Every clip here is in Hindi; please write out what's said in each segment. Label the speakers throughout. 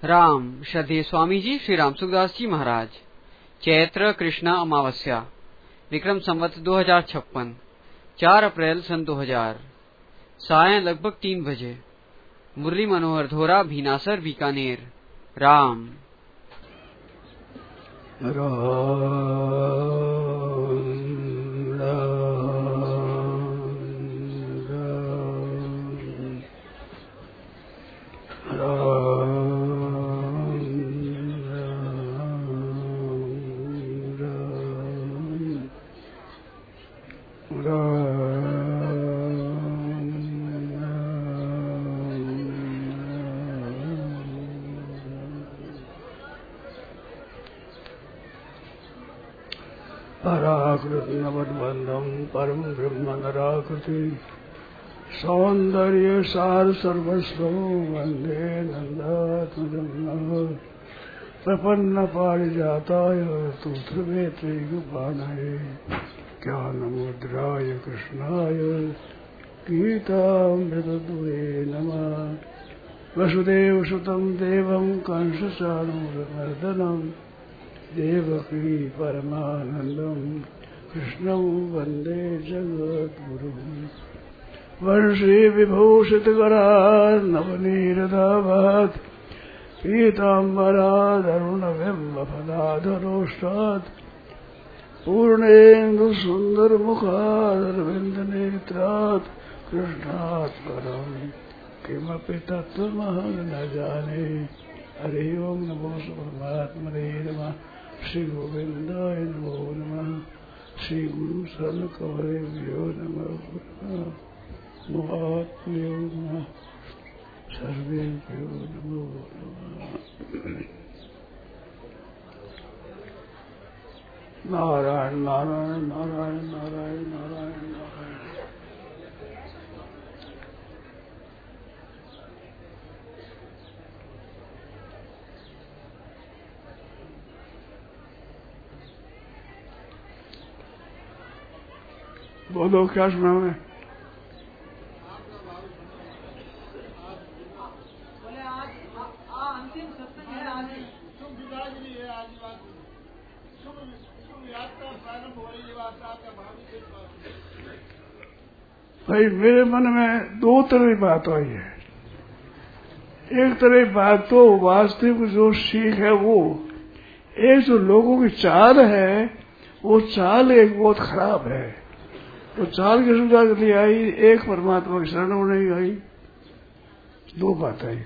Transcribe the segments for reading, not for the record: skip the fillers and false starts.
Speaker 1: राम श्रद्धेय स्वामी जी श्री राम सुखदास जी महाराज। चैत्र कृष्ण अमावस्या, विक्रम संवत 2056, 4 अप्रैल सन 2000, सायं लगभग 3 बजे। मुरली मनोहर धोरा, भीनासर, बीकानेर। राम
Speaker 2: पराकृतनवद्बन्धं परम ब्रह्म नराकृति सौंदर्य सार सर्वस्व वंदे नंदात्मजं प्रपन्न पारिजाताय स्तोत्रवेत्रैकपाणये ज्ञानमुद्राय कृष्णाय गीतामृतद्वये नमः। वसुदेवसुतं देवं कंसचाणूरमर्दनं देवकी परमानन्दं कृष्णं वन्दे जगद्गुरुम्। वंशी विभूषितकरार्णवनीरदाभात् पीताम्बरादरुणबिम्बफलाधरोष्टात् पूर्णेन्दुसुन्दरमुखादरविन्दनेत्रात् कृष्णात् परं किमपि तत्त्वमहं न जाने। हरि ओं नमो परमात्मने नमः। श्री गोविंदाय नमो नमः। श्री गुरु शरणकमलेभ्यो नमः। महात्म्यो नमः। सर्वेभ्यो नमो नमः। नारायण नारायण नारायण नारायण नारायण नारायण। बोलो क्या सुना मैं?
Speaker 3: अंतिम सत्संग है आज। शुभ विदाई है आज बात। शुभ यात्रा प्रारंभ हो रही है।
Speaker 2: भाई मेरे मन में दो तरह की बात आई है। एक तरह की बात तो वास्तविक जो सीख है वो, एक जो लोगों की चाल है वो चाल एक बहुत खराब है। तो चाल की सुविधा के लिए आई, एक परमात्मा की शरण में नहीं आई। दो बात आई।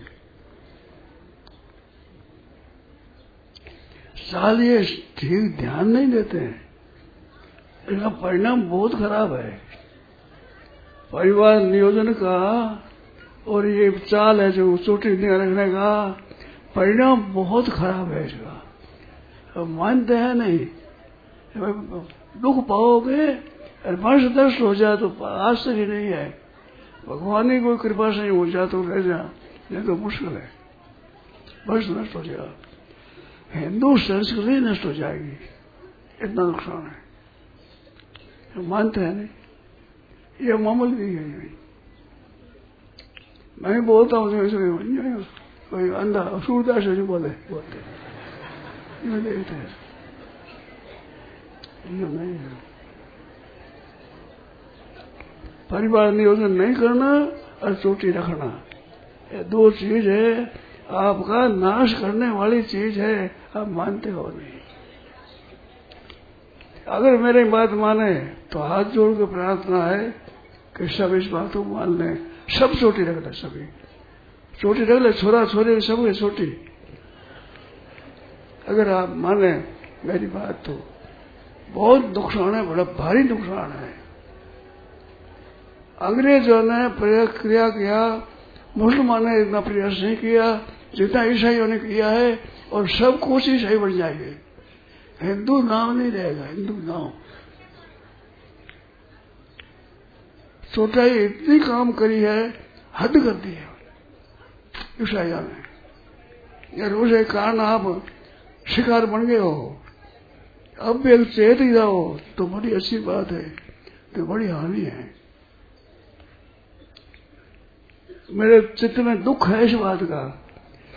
Speaker 2: चाल ये ठीक ध्यान नहीं देते हैं, इसका परिणाम बहुत खराब है। परिवार नियोजन का और ये चाल है जो चोटी रखने का परिणाम बहुत खराब है इसका। अब मानते हैं नहीं, दुख पाओगे और वंश नष्ट हो जाए तो आश्चर्य नहीं है। भगवान की कोई कृपा से हो जाए तो रह जा, नहीं तो मुश्किल है। वंश नष्ट हो जाए, हिंदू संस्कृति नष्ट हो जाएगी, इतना नुकसान है। मानते हैं नहीं, ये मामूल भी है। मैं भी बोलता हूँ कोई अंधा सूरदास से बोलते देखते हैं नहीं है। परिवार नियोजन नहीं करना और चोटी रखना, ये दो चीज है आपका नाश करने वाली चीज है। आप मानते हो नहीं। अगर मेरी बात माने तो हाथ जोड़ के प्रार्थना है कि सब इस बात को मान लें। सब चोटी रख ले, सभी चोटी रख ले, छोरा छोरी सब चोटी। अगर आप माने मेरी बात तो बहुत नुकसान है, बड़ा भारी नुकसान है। अंग्रेजों ने प्रक्रिया किया, मुसलमानों ने इतना प्रयास नहीं किया जितना ईसाइयों ने किया है, और सब कुछ ईसाई बन जाएंगे। हिंदू नाम नहीं रहेगा, हिंदू नाम। चौथाई इतनी काम करी है, हद कर दी है ईसाइयों ने। यार उसे कारण आप शिकार बन गए हो, अब भी एक चेत ही जाओ तो बड़ी अच्छी बात है, तो बड़ी हानि है। मेरे चित्त में दुख है इस बात का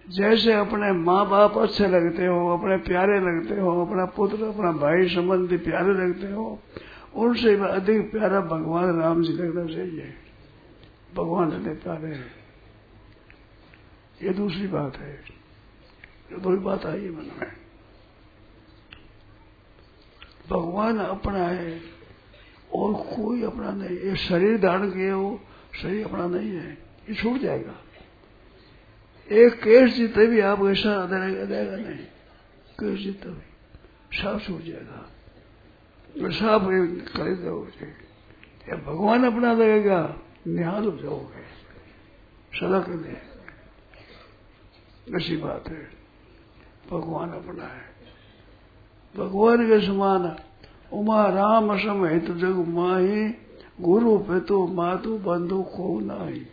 Speaker 2: जैसे अपने माँ बाप अच्छे लगते हो, अपने प्यारे लगते हो, अपना पुत्र अपना भाई संबंधी प्यारे लगते हो, उनसे अधिक प्यारा भगवान राम जी लगना चाहिए। भगवान इतने प्यारे हैं। ये दूसरी बात है। ये दो ही बात आई है मन में। भगवान अपना है और कोई अपना नहीं। ये शरीर धारण किए हो, शरीर अपना नहीं है, ये छूट जाएगा। एक केस जीते भी आप ऐसा देगा नहीं, केस जीते भी साफ छूट जाएगा, साफ खरीद जाओगे। या भगवान अपना लगेगा, निहाल हो जाओगे सदा के लिए। ऐसी बात है। भगवान अपना है। भगवान के समान उमा राम सम हित जग माही, गुरु पितु मातु बंधु को नाही।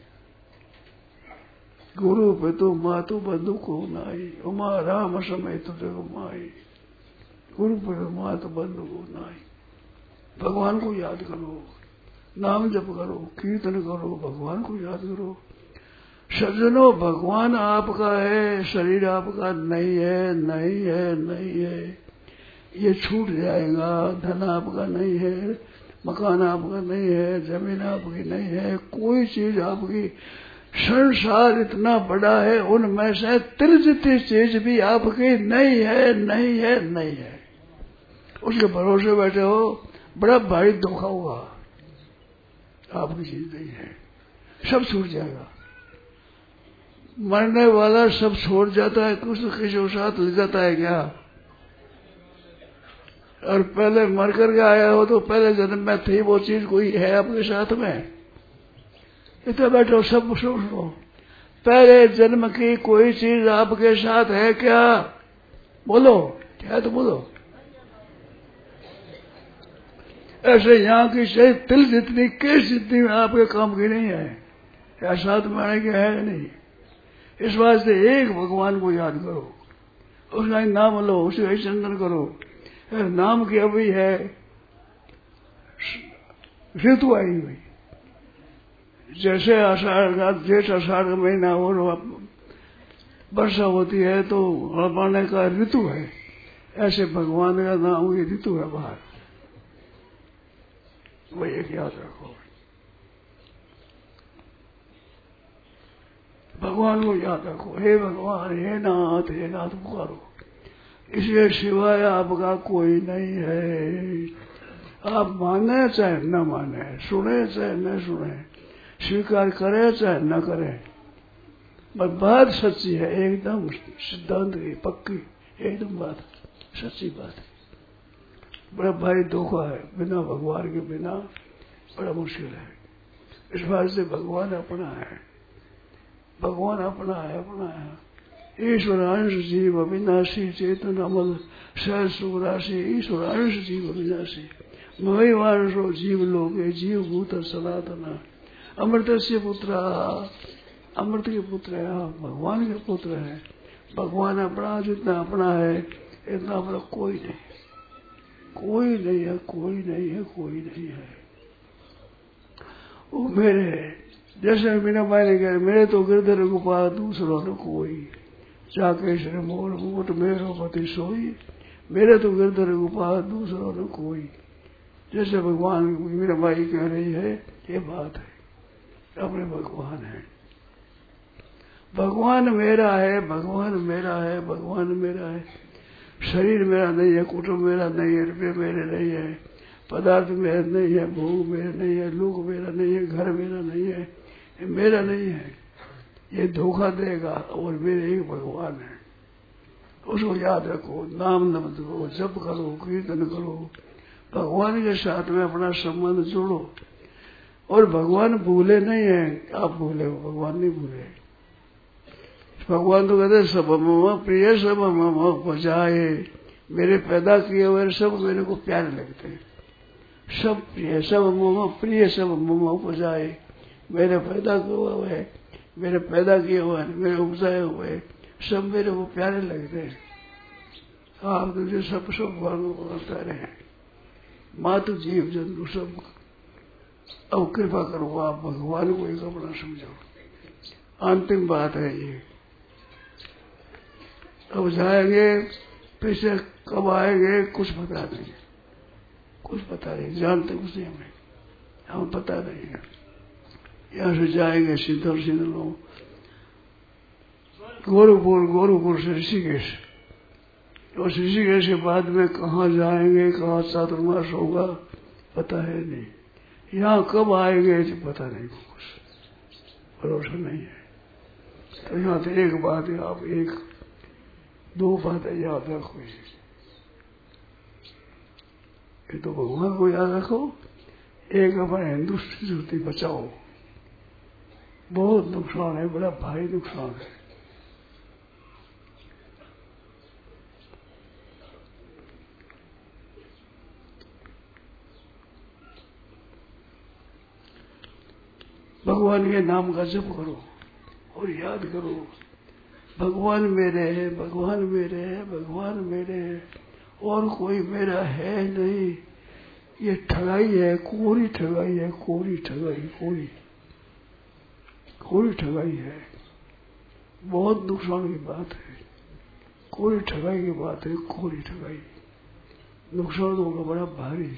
Speaker 2: गुरु पितु मातु बंधु को नाही, उमा राम सम हित जग माही, गुरु पितु मातु बंधु को नाही। भगवान को याद करो, नाम जप करो, कीर्तन करो, भगवान को याद करो। सज्जनों, भगवान आपका है, शरीर आपका नहीं है, नहीं है, नहीं है। ये छूट जाएगा। धन आपका नहीं है, मकान आपका नहीं है, जमीन आपकी नहीं है, कोई चीज आपकी। संसार इतना बड़ा है, उनमें से तिल जितनी चीज भी आपकी नहीं है, नहीं है, नहीं है। उसके भरोसे बैठे हो, बड़ा भारी धोखा हुआ। आपकी चीज नहीं है, सब छूट जाएगा। मरने वाला सब छोड़ जाता है, कुछ तो किसी के साथ ले जाता है क्या? और पहले मर करके आया हो तो पहले जन्म में थी वो चीज कोई है आपके साथ में? इतना बैठो, सब सुनो। पहले जन्म की कोई चीज आपके साथ है क्या? बोलो, क्या तो बोलो। ऐसे यहाँ की सही तिल जितनी केस जितनी आपके काम की नहीं है, या साथ में आने के है नहीं। इस वास्ते एक भगवान को याद करो, उसका नाम लो, उसे चिंतन करो। नाम की अभी है ऋतु आई हुई, जैसे आषाढ़ का जेठ आषाढ़ का महीना और वर्षा होती है तो हड़बड़ाने का ऋतु है, ऐसे भगवान का नाम की ऋतु है बाहर। वही एक याद रखो, भगवान को याद रखो। हे भगवान, हे नाथ पुकारो। इसके सिवाय आपका कोई नहीं है। आप माने चाहे न माने, सुने चाहे न सुने, स्वीकार करे चाहे न करे, पर बात सच्ची है, एकदम सिद्धांत की पक्की, एकदम बात सच्ची बात है। बड़ा भारी धोखा है, बिना भगवान के बिना बड़ा मुश्किल है। इस बात से भगवान अपना है, भगवान अपना है, अपना है। ईश्वर अंश जीव अविनाशी, चेतन अमल सहज सुराशि। ईश्वर अंश जीव अविनाशी, महिवांशो जीव लोके, जीव भूत सनातन। अमृत से पुत्र, अमृत के पुत्र है, भगवान के पुत्र है। भगवान अपना जितना अपना है, इतना अपना कोई नहीं, कोई नहीं है, कोई नहीं है, कोई नहीं है। वो मेरे जैसे मीना बाई ने कहा, मेरे तो गिरधर गोपाल दूसरों ने कोई, चाके श्री मोर मुकुट मेरो पति सोई। मेरे तो गिरधर गोपाल दूसरों ने कोई, जैसे भगवान मीना बाई कह रही है, ये बात है। अपने भगवान है, भगवान मेरा है, भगवान मेरा है, भगवान मेरा है। शरीर मेरा नहीं है, कुटुंब मेरा नहीं है, रुपये मेरे नहीं है, पदार्थ मेरा नहीं है, भोग मेरा नहीं है, लोग मेरा नहीं है, घर मेरा नहीं है, ये मेरा नहीं है। ये धोखा देगा। और मेरे एक भगवान है, उसको याद रखो, नाम नमत करो, जप करो, कीर्तन करो, भगवान के साथ में अपना संबंध जोड़ो। और भगवान भूले नहीं है, आप भूले हो, भगवान नहीं भूले। भगवान तो कहते सब मम प्रिय, सब मम उपजाए। मेरे पैदा किए हुए सब मेरे को प्यारे लगते हैं, सब प्रिय, सब मम प्रिय, सब मम उपजाए। मेरे पैदा किए हुए, मेरे पैदा किए हुए, मेरे उपजाए हुए सब मेरे को प्यारे लगते हैं। आप तुझे सब भगवान को प्यारे हैं, मातु जीव जंतु सब। अब कृपा करो, आप भगवान को एक अपना समझो। अंतिम बात है ये, अब जाएंगे पीछे कब आएंगे कुछ पता नहीं, कुछ पता नहीं, जानते कुछ नहीं हमें पता नहीं है। यहाँ से जाएंगे सीधर लोग गोरखपुर से ऋषिकेश, और ऋषिकेश के बाद में कहाँ जाएंगे, कहाँ चातुर्मास होगा पता है नहीं, यहाँ कब आएंगे पता नहीं, कुछ भरोसा नहीं है। तो यहाँ तो एक बात है, आप एक दो बातें याद रखो, ये तो भगवान को याद रखो, एक अपने हिंदू संस्कृति बचाओ, बहुत नुकसान है, बड़ा भारी नुकसान है। भगवान के नाम का जप करो और याद करो, भगवान मेरे है, भगवान मेरे है, भगवान मेरे है, और कोई मेरा है नहीं। ये ठगाई है, कोरी ठगाई है, कोरी ठगाई, कोरी ठगाई है, बहुत नुकसान की बात है, कोरी ठगाई की बात है, कोरी ठगाई, नुकसान होगा बड़ा भारी।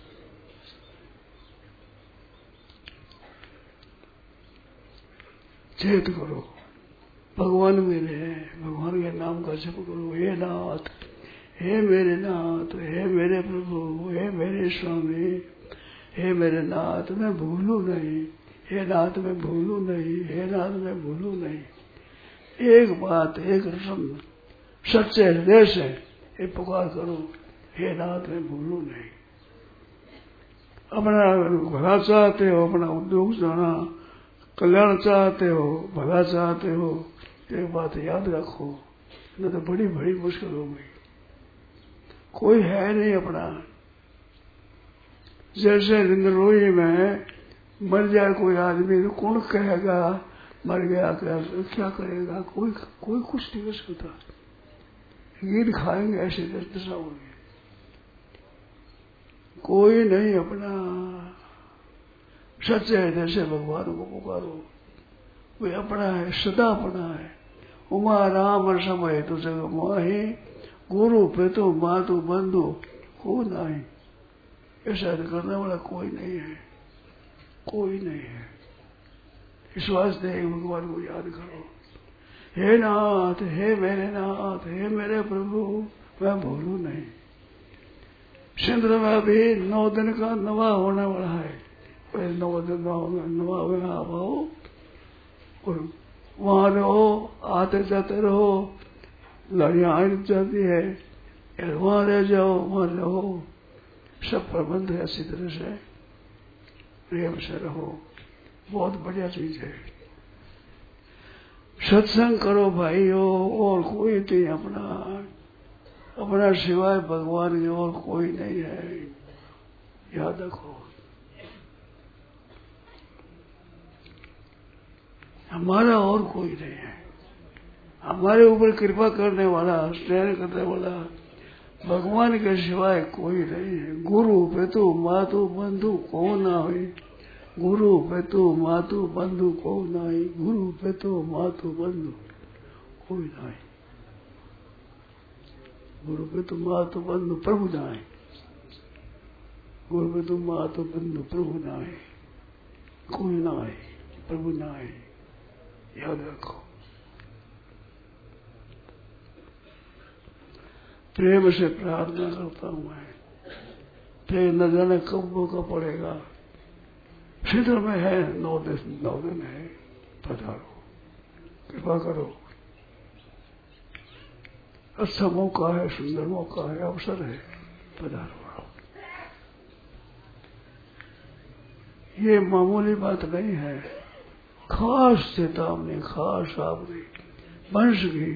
Speaker 2: चेत करो, भगवान मेरे हैं, भगवान के नाम का जप करो। हे नाथ, हे मेरे नाथ, हे मेरे प्रभु, हे मेरे स्वामी, हे मेरे नाथ मैं भूलू नहीं, हे नाथ मैं भूलू नहीं, हे नाथ मैं भूलू नहीं। एक बात, एक रस्म सच्चे हृदय से ये पुकार करो, हे नाथ मैं भूलू नहीं। अपना भला चाहते हो, अपना उद्योग जाना, कल्याण चाहते हो, भला चाहते हो, एक बात याद रखो, न तो बड़ी बड़ी मुश्किल हो गई। कोई है नहीं अपना, जैसे रिंदरोई में मर जाए कोई आदमी तो कौन कहेगा मर गया, क्या करेगा, कोई कुछ नहीं कर सकता, गीत खाएंगे ऐसे दशा होगी, कोई नहीं अपना। सच्चे हृदय से भगवान को पुकारो, वे अपना है, सदा अपना है। उमा राम समय तो जग माही, गुरु पितु मातु बंधु को नहीं। ऐसा करने वाला कोई नहीं है, कोई नहीं है। विश्वास दे भगवान को याद करो। हे नाथ, हे मेरे नाथ, हे मेरे प्रभु मैं भूलू नहीं। सिंध में भी 9 दिन का नवा होने वाला है, 9 दिन नवा में आओ और वहां रहो, आते जाते रहो, लड़ियां आ जाती है, वहां रह जाओ, वहां रहो, सब प्रबंध है अच्छी तरह से, प्रेम से रहो, बहुत बढ़िया चीज है। सत्संग करो भाइयों, और कोई नहीं अपना सिवाय भगवान की और कोई नहीं है, याद रखो। हमारा और कोई नहीं है, हमारे ऊपर कृपा करने वाला, स्नेह करने वाला भगवान के सिवाय कोई नहीं है। गुरु पितु मातु बंधु को नाहि, गुरु पितु मातु बंधु को नाहि, गुरु पितु मातु बंधु कोई नहीं। गुरु पितु मातु बंधु प्रभु नाहि, गुरु पितु मातु बंधु प्रभु नाहि, कोई नाहि, प्रभु नाहि, याद रखो। प्रेम से प्रार्थना करता हूं मैं, फिर न जाने कब मौका पड़ेगा। शीघ्र में है, 9 दिन है, पधारो, कृपा करो। अच्छा मौका है, सुंदर मौका है, अवसर है, पधारो। ये मामूली बात नहीं है, खास चेतावनी, खास आपकी वंश की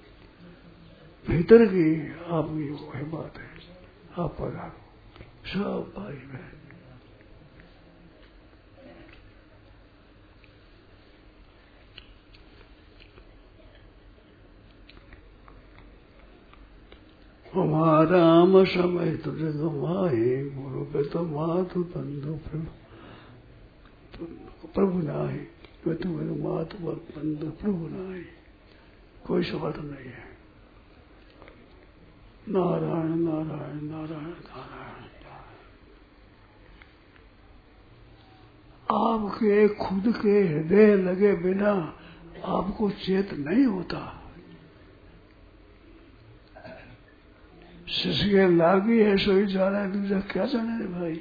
Speaker 2: भीतर की आपकी वो बात है। आप पधारो सब भाई बहन। राम समय तुझे गमाए, गुरु पे तो मातु बंधु प्रभु नाहि, मैं तुम्हें मातु बंधु प्रभु नाहि, कोई समर्थ नहीं है। नारायण नारायण नारायण नारायण। आपके खुद के हृदय लगे बिना आपको चेत नहीं होता। शिष्य लागी है सोई जाने, दूसरा क्या जाने रे भाई।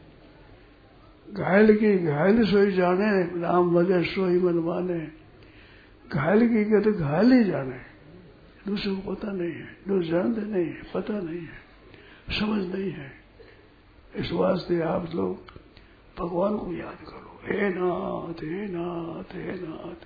Speaker 2: घायल की घायल सोई जाने, राम भजे सोई मन माने। घायल की के तो घायल ही जाने, दूसरे को पता नहीं है, जो जानते नहीं है, पता नहीं है, समझ नहीं है। इस वास्ते आप लोग भगवान को याद करो, हे नाथ हे नाथ हे नाथ।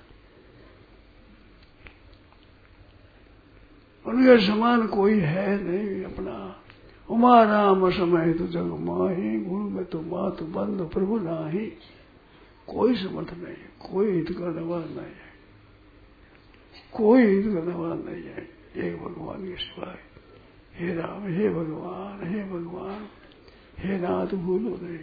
Speaker 2: उनके समान कोई है नहीं अपना। उमा राम समय तो जग माही, गुण में तो मात बंद प्रभु नाही। कोई समर्थ नहीं, कोई हित करने वाला नहीं है, कोई हित करने वाला नहीं है, एक भगवान के सिवाय। हे राम हे भगवान हे भगवान, हे नाथ भूलो नहीं।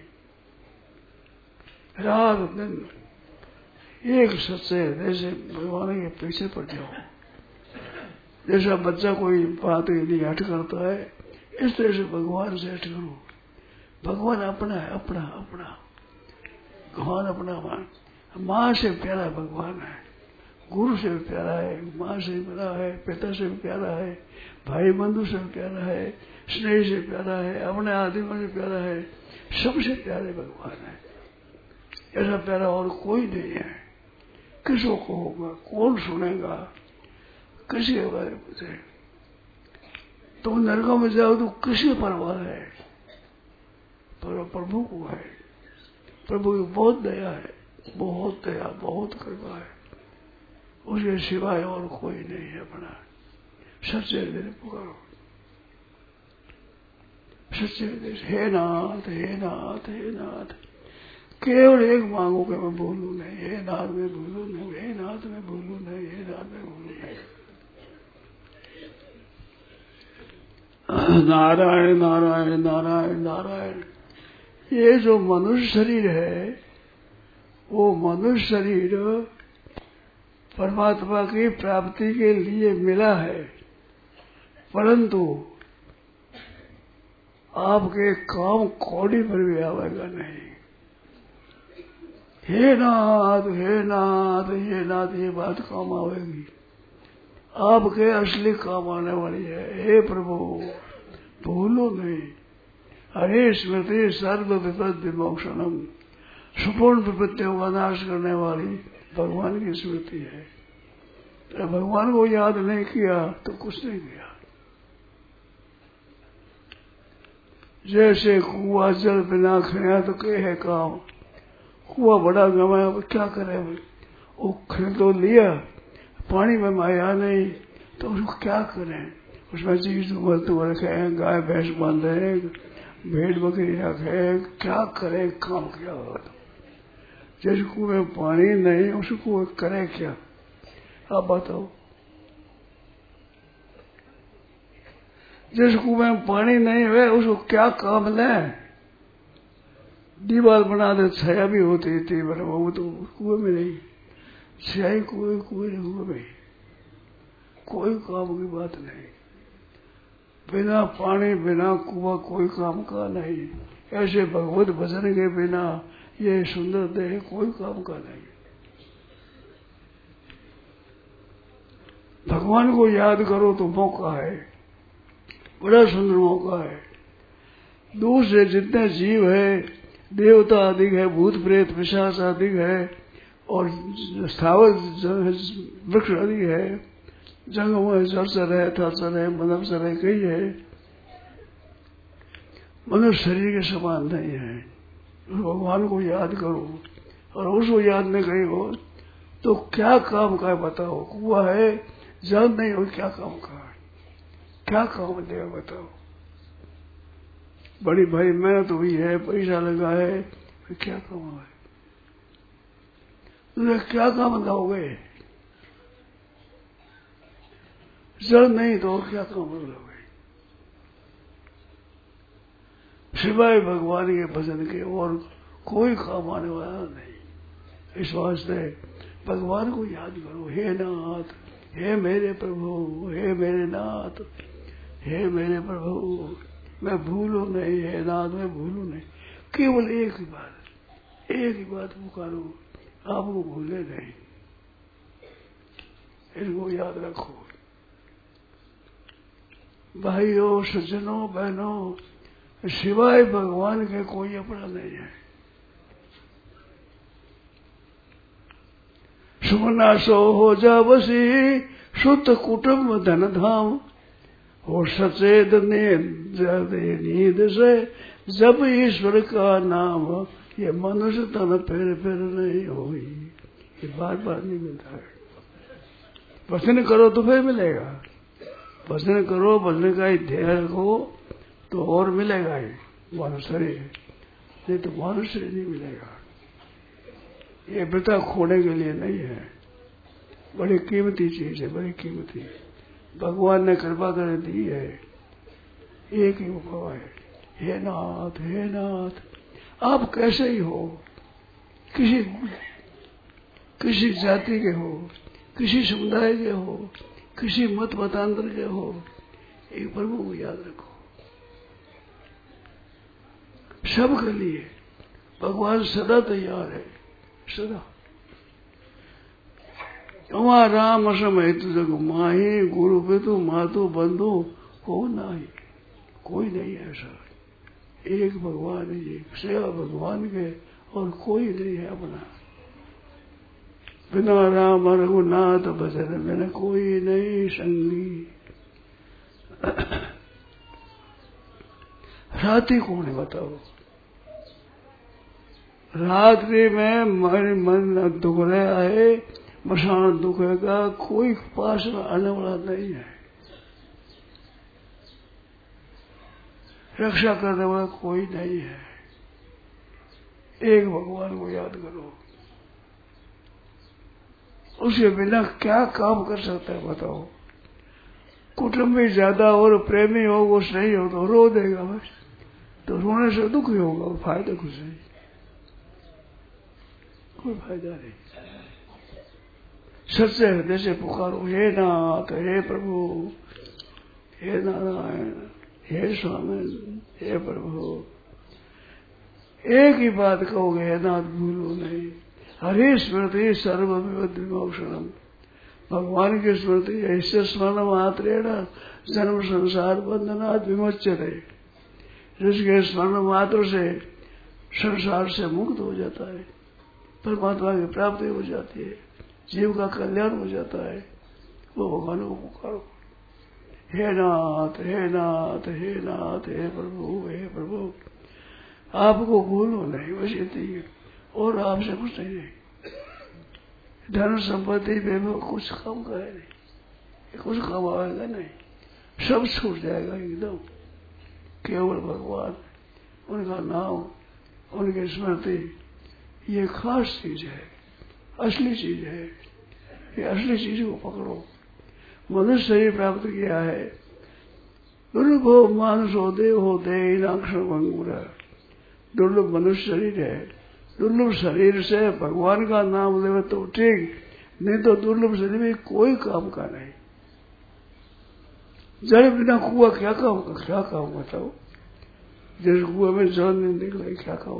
Speaker 2: रात दिन एक सच्चे हृदय से भगवान के पीछे पड़ जाओ। जैसा बच्चा कोई बात के लिए हट करता है, इस तरह से भगवान से हट करो। भगवान अपना है, अपना अपना भगवान अपना मान। माँ से प्यारा भगवान है, गुरु से भी प्यारा है, माँ से भी प्यारा है, पिता से भी प्यारा है, भाई बंधु से भी प्यारा है, स्नेह से प्यारा है, अपने आदमियों से प्यारा है, सबसे प्यारे भगवान है। ऐसा प्यारा और कोई नहीं है। किसको होगा, कौन सुनेगा, किसी के बारे में पूछे। तुम नरकों में जाओ तो किसी परवाह है, पर प्रभु को है। प्रभु की बहुत दया है, बहुत दया, बहुत कृपा है। उसके सिवाय और कोई नहीं है अपना। सच्चे हृदय पुकारो, सच्चे हृदय से हे नाथ हे नाथ हे नाथ। केवल एक मांगो कि मैं भूलूं नहीं, हे नाथ मैं भूलूं नहीं, हे नाथ मैं भूलूं नहीं, हे नाथ मैं भूलूं नहीं। नारायण नारायण नारायण नारायण। ये जो मनुष्य शरीर है, वो मनुष्य शरीर परमात्मा की प्राप्ति के लिए मिला है, परंतु आपके काम कौड़ी पर भी आवेगा नहीं। हे नाथ हे नाथ हे नाथ, ये बात काम आवेगी, आपके असली काम आने वाली है। हे प्रभु भूलो नहीं। हरे स्मृति सर्व विपद विमोक्षणम, संपूर्ण विपत्तियों का नाश करने वाली भगवान की स्मृति है। तो भगवान को याद नहीं किया तो कुछ नहीं किया। जैसे कुआ जल बिना खाया तो क्या है काम। कुआ बड़ा गवाया, क्या करे, वो खरीद तो लिया, पानी में माया नहीं तो उसको क्या करें। उसमें चीज वस्तु रखे, गाय भैंस बांधे, भेड़ बकरी रखे, क्या करे, काम क्या होगा। जिस कुएं में पानी नहीं उसको करे क्या, आप बताओ। जिस कुएं में पानी नहीं है उसको क्या काम ले। दीवार बना दे, छाया भी होती थी, वो तो कुएं में नहीं, छाई कुएं में, कोई काम की बात नहीं। बिना पानी बिना कुआं कोई काम का नहीं। ऐसे भगवत भजन के बिना ये सुंदर देह कोई काम का नहीं। भगवान को याद करो तो मौका है, बड़ा सुंदर मौका है। दूर से जितने जीव है, देवता अधिक है, भूत प्रेत पिशाच अधिक है, और स्थावर वृक्ष अधिक है, जंगम है, जलचर है, थलचर है, मनवचर है, कई है। मनुष्य शरीर के समान नहीं है। भगवान को याद करो, और उसको याद नहीं करेगो तो क्या काम का है बताओ। कुआ है, जल नहीं हो, क्या काम का है, क्या काम देगा बताओ। बड़ी भारी मेहनत हुई है, पैसा लगा है, फिर क्या काम है, तुमने क्या काम लाओगे। जल नहीं तो और क्या काम लोगे। सिवाय भगवान के भजन के और कोई काम आने वाला नहीं। इस वास्ते भगवान को याद करो। हे नाथ, हे मेरे प्रभु, हे मेरे नाथ, हे मेरे प्रभु मैं भूलू नहीं, हे नाथ मैं भूलू नहीं। केवल एक ही बात पुकारो, आपको भूले नहीं। इनको याद रखो भाइयों, सज्जनों, बहनों, सिवाय भगवान के कोई अपना नहीं है। सुमना सो हो जा बसी, सुत कुटुंब धन धाम, हो सचेत नींद से जब ईश्वर का नाम, ये मनुष्य तन फिर नहीं होई। ये बार बार नहीं मिलता है। भजन करो तो फिर मिलेगा, भजन करो, भजन का ही ध्यान रखो तो और मिलेगा ही मनुष्य, नहीं तो मनुष्य नहीं मिलेगा। ये वृथा खोने के लिए नहीं है, बड़ी कीमती चीज है, बड़ी कीमती। भगवान ने कृपा कर दी है, एक ही उपाय है, हे नाथ, हे नाथ, आप कैसे ही हो, किसी जाति के हो, किसी समुदाय के हो, किसी मत मतांतर के हो, एक प्रभु को याद रखो। सबके लिए भगवान सदा तैयार है, सदा। उमा राम समय जग माही, गुरु पितु मातु बंधु हो नाही, कोई नहीं है ऐसा। एक भगवान है, एक सेवा भगवान के और कोई नहीं है अपना। बिना राम रघुनाथ भजन बिन कोई नहीं संगी। रात्रि कौन है बताओ? रात्रि में मेरे मन दुख रहा है, मसान दुखेगा, कोई पास में आने वाला नहीं है, रक्षा करने वाला कोई नहीं है। एक भगवान को याद करो, उसके बिना क्या काम कर सकता है बताओ? कुटुंबी ज्यादा और प्रेमी हो, वो सही हो तो रो देगा बस, तो रोने से दुखी होगा, फायदा कुछ नहीं, कोई फायदा नहीं। सच्चे हृदय से पुकारो, हे नाथ, हे प्रभु, हे नारायण, हे स्वामी, हे प्रभु। एक ही बात कहोगे, हे नाथ भूलो नहीं। हरि स्मृति सर्वविमोक्षणम, भगवान की स्मृति ऐसे स्मरण मात्रेण जन्म संसार बंधनात् विमोच्यते, जिसके स्मरण मात्र से संसार से मुक्त हो जाता है, परमात्मा की प्राप्ति हो जाती है, जीव का कल्याण हो जाता है। वो भगवान को पुकारो, हे नाथ, हे नाथ, हे नाथ, हे प्रभु, हे प्रभु। आपको भूलो नहीं, बस इतनी, और आपसे कुछ नहीं। धन संपत्ति में कुछ काम करे नहीं, कुछ काम आएगा नहीं, सब छूट जाएगा एकदम। केवल भगवान, उनका नाम, उनकी स्मृति, ये खास चीज है, असली चीज है। ये असली चीज को पकड़ो। मनुष्य शरीर प्राप्त किया है, दुर्लभ मानुष हो देव हो दे नाक्षर भंगुर, दुर्लभ मनुष्य शरीर है। दुर्लभ शरीर से भगवान का नाम ले तो ठीक, नहीं तो दुर्लभ शरीर में कोई काम का नहीं। जल बिना कुआ क्या काम बताओ? जिस कुएं में जल नहीं निकले क्या काम?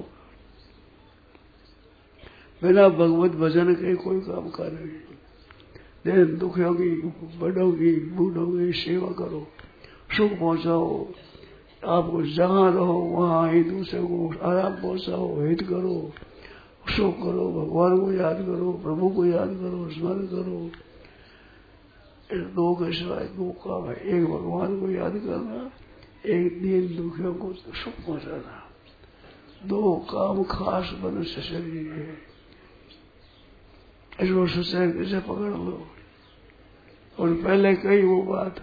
Speaker 2: बिना भगवत भजन के कोई काम का नहीं। दिन दुखियों की, बड़ों की, बूढ़ों की सेवा करो, सुख पहुंचाओ। आपको जहाँ रहो वहाँ ही दूसरे को आराम पहुंचाओ, हित करो, सुख करो, भगवान को याद करो, प्रभु को याद करो, स्मरण करो। इस दो के सिवाय दो काम है, एक भगवान को याद करना, एक दीन दुखियों को सुख पहुंचाना। दो काम खास मनुष्य शरीर है। इसको सोचने से पकड़ लो। और पहले कही वो बात,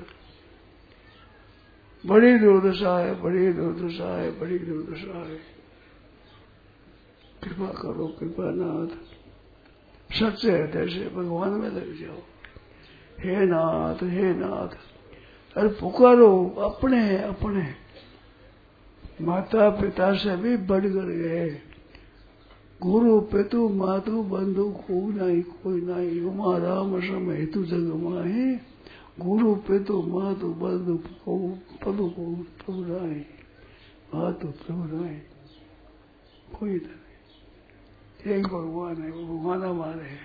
Speaker 2: बड़ी दुर्दशा है, बड़ी दुर्दशा है, बड़ी दुर्दशा है। कृपा करो, कृपा नाथ, सच्चे हृदय से भगवान में लग जाओ। हे नाथ, हे नाथ, अरे पुकारो, अपने माता पिता से भी बढ़ कर गए, गुरु पितु मातु बंधु कोई नहीं, उमा राम सम हेतु जग माही, गुरु पे तो मातु बंधु पदु को प्रभु राय, मातु प्रभु राय, कोई नहीं। एक भगवान है, वो भगवान हमारे है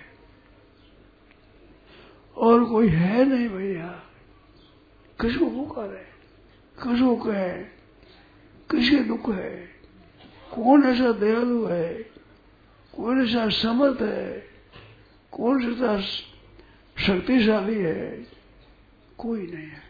Speaker 2: और कोई है नहीं भैया। किसको पुकारे, किसको कहे, किसके दुख है, कौन ऐसा दयालु है, कौन ऐसा समर्थ है, कौन ऐसा शक्तिशाली है, कोई नहीं है।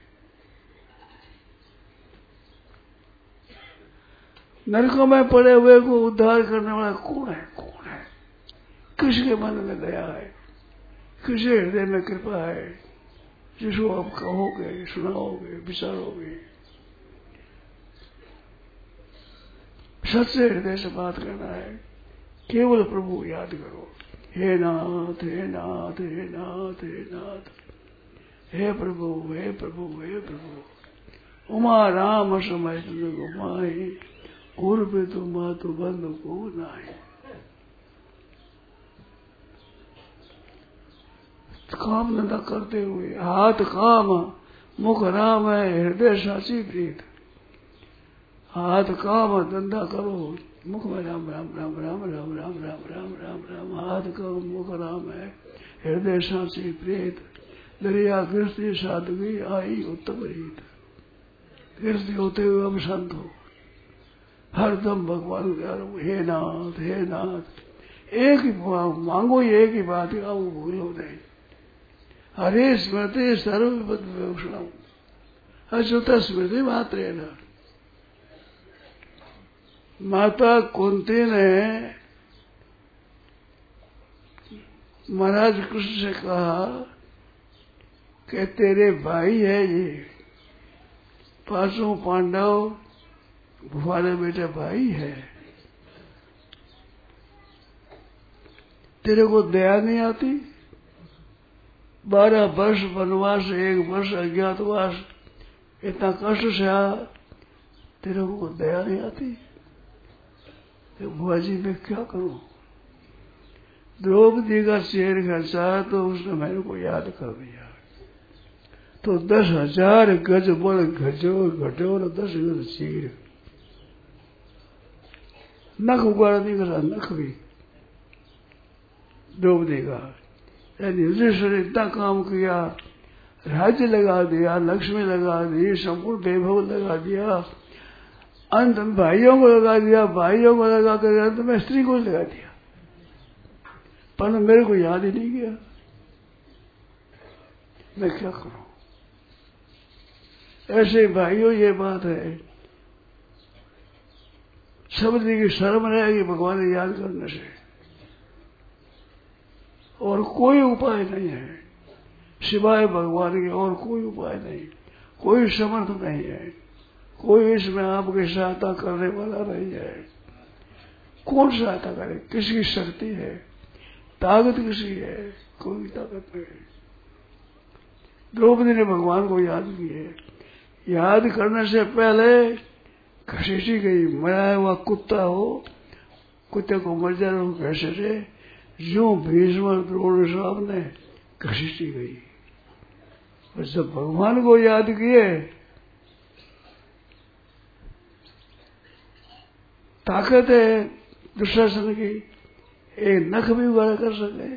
Speaker 2: नरकों में पड़े हुए को उद्धार करने वाला कौन है, कौन है, किसके मन में दया है, किसके हृदय में कृपा है, जिसको आप कहोगे, सुनाओगे, विचारोगे, सच्चे हृदय से बात करना है। केवल प्रभु याद करो, हे नाथ हे नाथ हे नाथ हे नाथ, हे प्रभु हे प्रभु हे प्रभु। उमा राम समय घुमाए, गुरु पे तो मातु बंधु को नाई। काम धंधा करते हुए हाथ काम, मुख राम है, हृदय साची प्रीत। हाथ काम धंधा करो, मुख में राम राम राम राम राम राम राम राम राम राम, हाथ काम मुख राम है, हृदय साची प्रीत। दरिया गृहस्थी साधवी आई उत्तम रीत। गृहस्थी होते हुए हम संत हो, हरदम भगवान को हे नाथ हे नाथ। एक ही मांगो, एक ही बात का वो भूलो नहीं। हरे स्मृति सर्वपद विभूषणम, अच्युत स्मृति मात्र है ना। माता कुंती ने महाराज कृष्ण से कहा कि तेरे भाई है ये, पांचों पांडव भुवाले बेटे भाई है, तेरे को दया नहीं आती? 12 वर्ष वनवास, 1 वर्ष अज्ञातवास, इतना कष्ट सहा, तेरे को दया नहीं आती? तो बुआ जी मैं क्या करूं? द्रौपदी का शेर खर्चा तो उसने मेरे को याद कर दिया। तो 10,000 गज बल घटो घटो न 10 गज चीर, नख उगाड़ नहीं करा, नख भी द्रौपदी का। यानी युधिष्ठिर ने इतना काम किया, राज्य लगा दिया, लक्ष्मी लगा दी, संपूर्ण वैभव लगा दिया, अंत में भाइयों को लगा दिया, भाइयों को लगा कर अंत में स्त्री को लगा दिया, पर मेरे को याद ही नहीं किया। मैं क्या करूं? ऐसे भाइयों ये बात है, शब्द की शर्म रहेगी भगवान याद करने से, और कोई उपाय नहीं है सिवाय भगवान के, और कोई उपाय नहीं, कोई समर्थ नहीं है, कोई इसमें आपकी सहायता करने वाला नहीं है। कौन सहायता करे? किसकी शक्ति है, ताकत किसी है? कोई ताकत नहीं। द्रौपदी ने भगवान को याद किए, याद करने से पहले घसीटी गई। मराया हुआ कुत्ता हो, कुत्ते को मर जाए कैसे थे, यूं भीष्म द्रोण सामने घसीटी गई। और जब भगवान को याद किए, ताकत है दुशासन की, एक नख भी उगाड़ कर सके।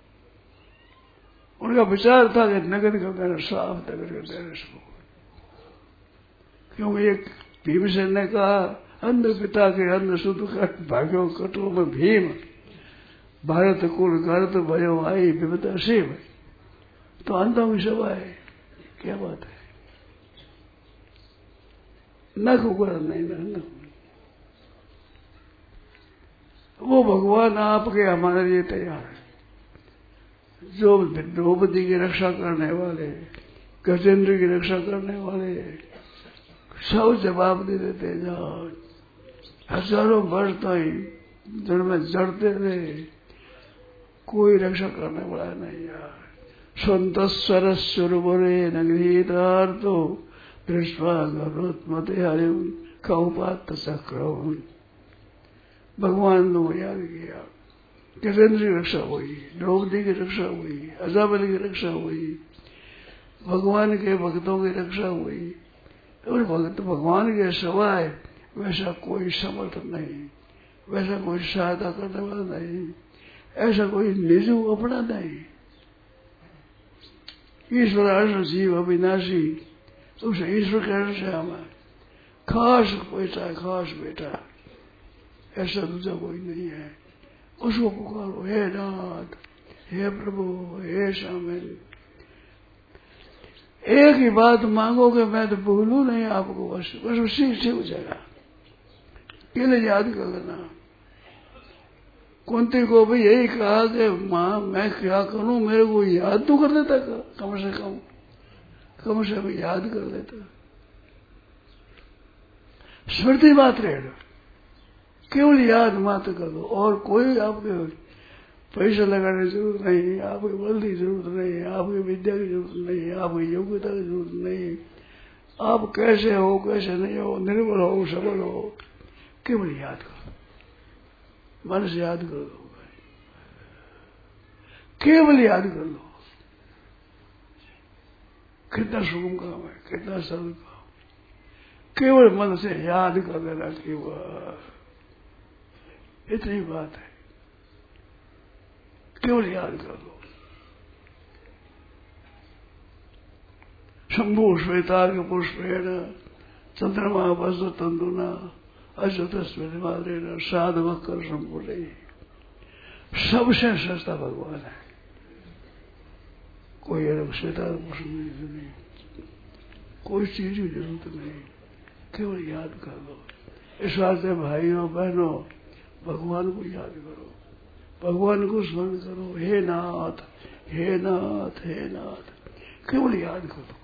Speaker 2: उनका विचार था कि नगद का देना, साफ नगद का देना सबको, क्योंकि एक भीमसेन ने कहा अंध पिता के अंध शुद्ध कट भाग्यों कटो में भीम, भारत कुल करत भयो आई विपदा शिव। तो अंधों की सभा है, क्या बात है, नख उगड़ नहीं न, वो भगवान आपके हमारे लिए तैयार है। जो द्रौपदी की रक्षा करने वाले, गजेंद्र की रक्षा करने वाले, सब जवाब दे देते जाओ। हजारों वर्ष तक जड़ में जड़ते रहे, कोई रक्षा करने वाला नहीं यार। स्वंतस्वर सुरवरे नगरीतार्थो दृष्टवा गरुत्मते हरिम कौपात चक्रम। भगवान ने याद किया, गजेंद्र की रक्षा हुई, द्रौपदी की रक्षा हुई, अजाबल की रक्षा हुई, भगवान के भक्तों की रक्षा हुई और भक्त भगवान के सिवाय वैसा कोई समर्थ नहीं, वैसा कोई सहायता करने वाला नहीं, ऐसा कोई निज अपना नहीं। ईश्वर अर्थ जीव अविनाशी, तो उसे ईश्वर कहने से हमें खास बेटा है, खास बेटा, ऐसा दूसरा कोई नहीं है। उसको पुकारो, हे नाथ, हे प्रभु, हे शामिल। एक ही बात मांगोगे, मैं तो भूलू नहीं आपको, बस बस उसी से हो जाएगा। केवल याद कर लेना। कुंती को भी यही कहा कि माँ मैं क्या करूं, मेरे को याद तो कर लेता, कम से कम याद कर लेता। स्मृति मात्र है, केवल याद मात्र कर दो, और कोई आपके पैसा लगाने की जरूरत नहीं, आपकी बल की जरूरत नहीं, आपकी विद्या की जरूरत नहीं, आपकी योग्यता की जरूरत नहीं। आप कैसे हो कैसे नहीं हो, निर्बल हो सबल हो, केवल याद करो, मन से याद कर दो, केवल याद कर लो। कितना सुगम काम है, कितना सरल काम, केवल मन से याद कर देना, केवल इतनी बात है, केवल याद कर लो। शंभु श्वेतार्घ पुष्पेण चंद्रमा वज्र तंदुना अजत स्मृतिमात्रेण साधव कर संपूर्ण। सबसे सस्ता भगवान है, कोई अलग श्वेतार्घ पुष्प नहीं, कोई चीज की जरूरत नहीं, केवल याद कर लो। इस वास्ते भाइयों बहनों, भगवान को याद करो, भगवान को स्मरण करो। हे नाथ, हे नाथ, हे नाथ, केवल याद कर दो,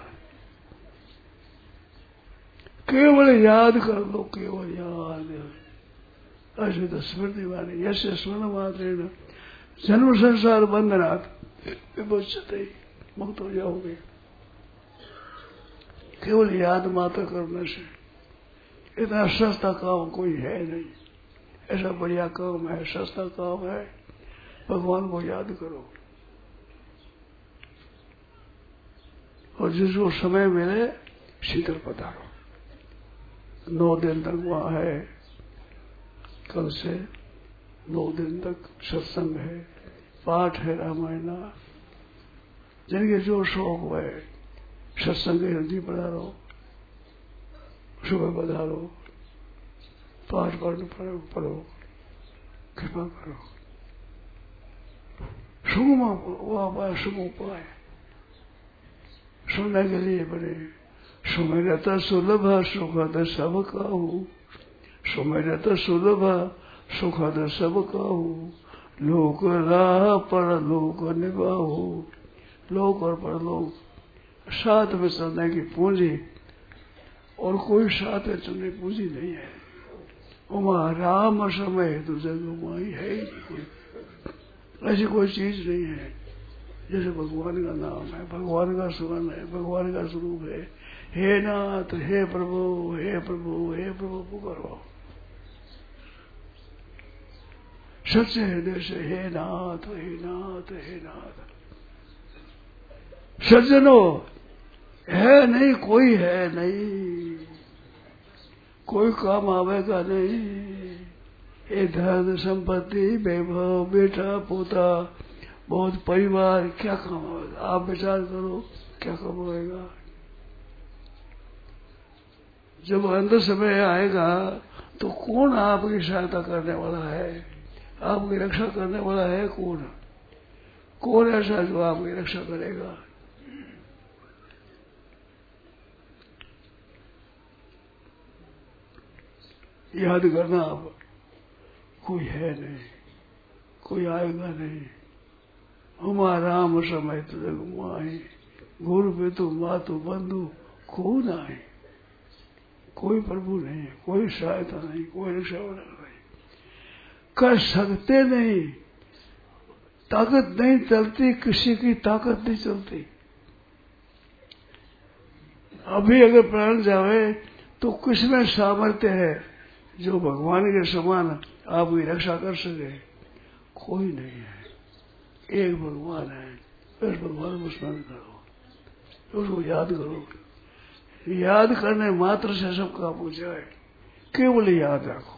Speaker 2: केवल याद कर लो, केवल याद। ऐसे तो स्मृति वाणी यस्य स्मरण मात्रेण जन्म संसार बंधनात् विमुच्यते, मुक्त हो जाओगे। केवल याद मात्र करने से इतना सस्ता काम कोई है नहीं, ऐसा बढ़िया काम है, सस्ता काम है। भगवान को याद करो, और जिसको समय मिले शीघ्र पधारो। 9 दिन तक वहां है, कल से 9 दिन तक सत्संग है, पाठ है रामायण। जिनके जो शौक है सत्संग के हृदय पधारो, सुबह पधारो, पाठ पढ़ो, कृपा करो। सुगम उपाय सुनने के लिए बने। सुमिरत सुलभ सुखद सब कहूँ, सुमिरत सुलभ सुखद सब कहूँ, लोक राह पर लोक निभाऊ। लोक और परलोक साथ में चलने की पूंजी, और कोई साथ में चलने की पूंजी नहीं है। उमा राम समय तो जग उमाई है ही नहीं, ऐसी कोई चीज नहीं है जैसे भगवान का नाम है, भगवान का सुमन है, भगवान का स्वरूप है। हे नाथ, हे प्रभु, हे प्रभु, हे प्रभु पुकारो सच्चे हृदय से। हे नाथ, हे नाथ, हे नाथ। सज्जनों, है नहीं, कोई है नहीं, कोई काम आवेगा नहीं। ये धन संपत्ति वैभव बेटा पोता बहुत परिवार क्या काम आवेगा? आप विचार करो, क्या काम आएगा? जब अंत समय आएगा तो कौन आपकी सहायता करने वाला है, आपकी रक्षा करने वाला है? कौन ऐसा जो आपकी रक्षा करेगा? याद करना, आप कोई है नहीं, कोई आएगा नहीं। हमारा राम समय तुझे घुमाए, गुरु पे तू मातु बंधु कौन आए? कोई प्रभु नहीं, कोई सहायता नहीं, कोई रक्षा वाला नहीं, कर सकते नहीं। ताकत नहीं चलती, किसी की ताकत नहीं चलती। अभी अगर प्राण जावे तो किसमें सामर्थ्य है जो भगवान के समान आपकी रक्षा कर सके? कोई नहीं है, एक भगवान है। बस भगवान को स्मरण करो, उसको याद करो। याद करने मात्र से सब काम हो जाए, केवल याद रखो।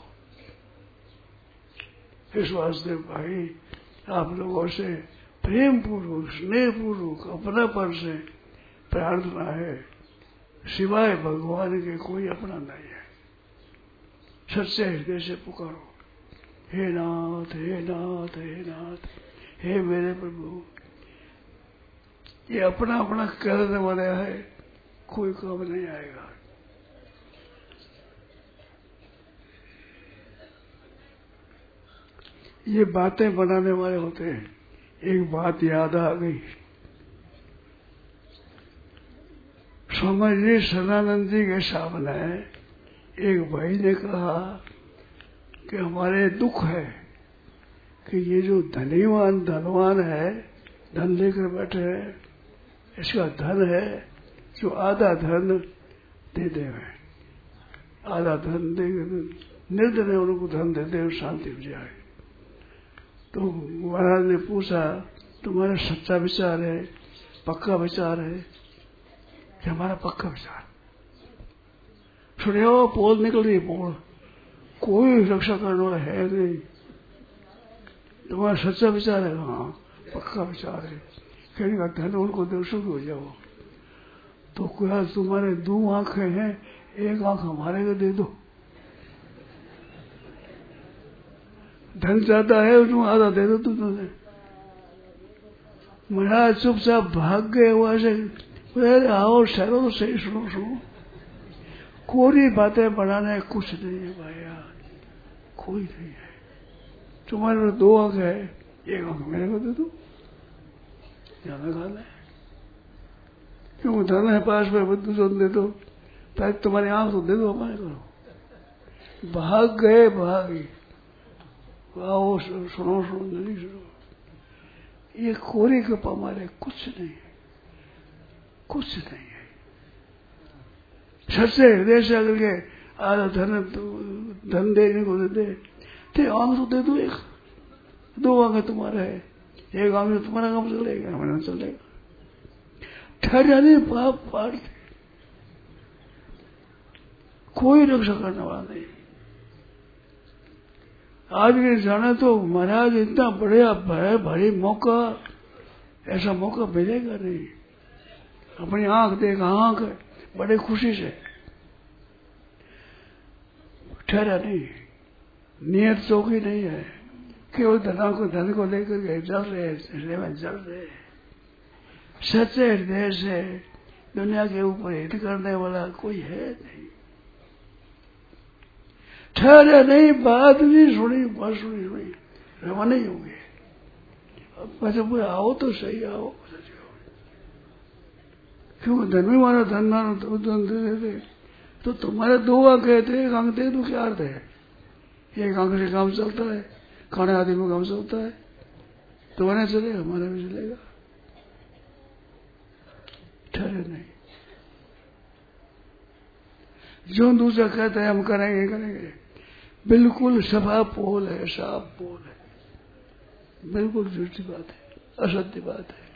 Speaker 2: इस वास्ते भाई आप लोगों से प्रेम पूर्वक, स्नेह पूर्वक, अपनापन से प्रार्थना है, सिवाय भगवान के कोई अपना नहीं है। सच्चे हृदय से पुकारो, हे नाथ, हे नाथ, हे नाथ, हे मेरे प्रभु। ये अपना अपना करने वाला है, कोई काम नहीं आएगा। ये बातें बनाने वाले होते हैं। एक बात याद आ गई, स्वामी जी सदानंद जी के सामने एक भाई ने कहा कि हमारे दुख है कि ये जो धनवान है, धन लेकर बैठे हैं, इसका धन है जो आधा धन दे देवे, आधा धन देकर निर्धन उनको धन दे दे, शांति हो जाए। तो महाराज ने पूछा, तुम्हारा सच्चा विचार है, पक्का विचार है? कि हमारा पक्का विचार। सुनियो, पोल निकल रही, पोल कोई रक्षा करने वाला है नहीं। तुम्हारा सच्चा विचार है? हाँ, पक्का विचार है। कहने का धन उनको दो, सुख हो जाओ। तो क्या तुम्हारे 2 आंखें हैं, एक आंख हमारे को दे दो। धन ज्यादा है, उसमें आधा दे दो तुमने। महाराज चुपचाप भाग गए वहां से। अरे आओ ठहरो तो सही, सुनो। कोरी बातें बढ़ाने कुछ नहीं है भैया, कोई नहीं है। तुम्हारे 2 आंख है, एक आंख मेरे को दे दो, ज्यादा खाना है। क्यों धन है पास में, बुद्धू जो दे दो, पहले तुम्हारी आंख तो दे दो, हमारे करो। भाग गए, भागी। आओ सुनो, नहीं सुनो। ये कोरी के हमारे कुछ नहीं है, कुछ नहीं है। सच्चे हृदय से अगर के आधा धन देने को दे दे, आंख तो दे दो, एक 2 आंखें तुम्हारा है, एक आंख तो तुम्हारा काम चलेगा, हमारा चलेगा। ठहराने पाप पाड़ते, कोई रक्षा करने वाला नहीं। आज के जाना तो महाराज इतना बढ़िया भारी मौका, ऐसा मौका मिलेगा नहीं। अपनी आंख देख, आंख बड़े खुशी से ठहरा नहीं, नियत चौकी नहीं है, केवल धन को लेकर के जल रहे। सच्चे हृदय से दुनिया के ऊपर हित करने वाला कोई है नहीं। ठहरे नहीं, बात नहीं सुनी, बस सुनी रवाना ही होंगे। अब आओ तो सही, आओ। क्यों धन में मानो, धन मानो तो धन दे दे। तो तुम्हारे 2 आंखें थे, एक आंख दे दो, क्या अर्थ है? एक आंख से काम चलता है, खाने आदि में काम चलता है। तुम्हारा चलेगा, हमारा भी चलेगा। ठहरे नहीं, जो दूसरा कहते हैं हम करेंगे, बिल्कुल सफा पोल है, साफ पोल है, बिल्कुल झूठी बात है, असत्य बात है।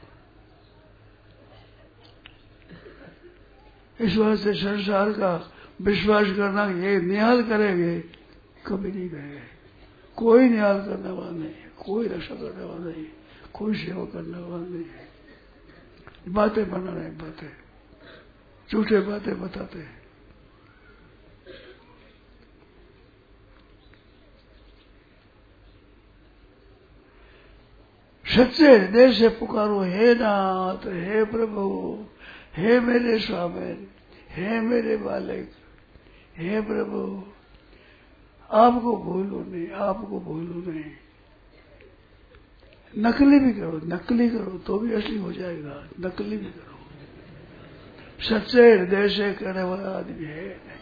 Speaker 2: इस वास्ते संसार का विश्वास करना, ये निहाल करेंगे, कभी नहीं करेंगे। कोई निहाल करने वाला नहीं है, कोई रक्षा करने वाला नहीं, कोई सेवा करने वाला नहीं है। बातें बना रहे, बातें झूठे बातें बताते हैं। सच्चे हृदय से पुकारो, हे नाथ, हे प्रभु, हे मेरे स्वामी, हे मेरे बालक, हे प्रभु, आपको भूलो नहीं, आपको भूलो नहीं। नकली भी करो तो भी असली हो जाएगा, नकली भी करो। सच्चे हृदय से करने वाला आदमी है नहीं।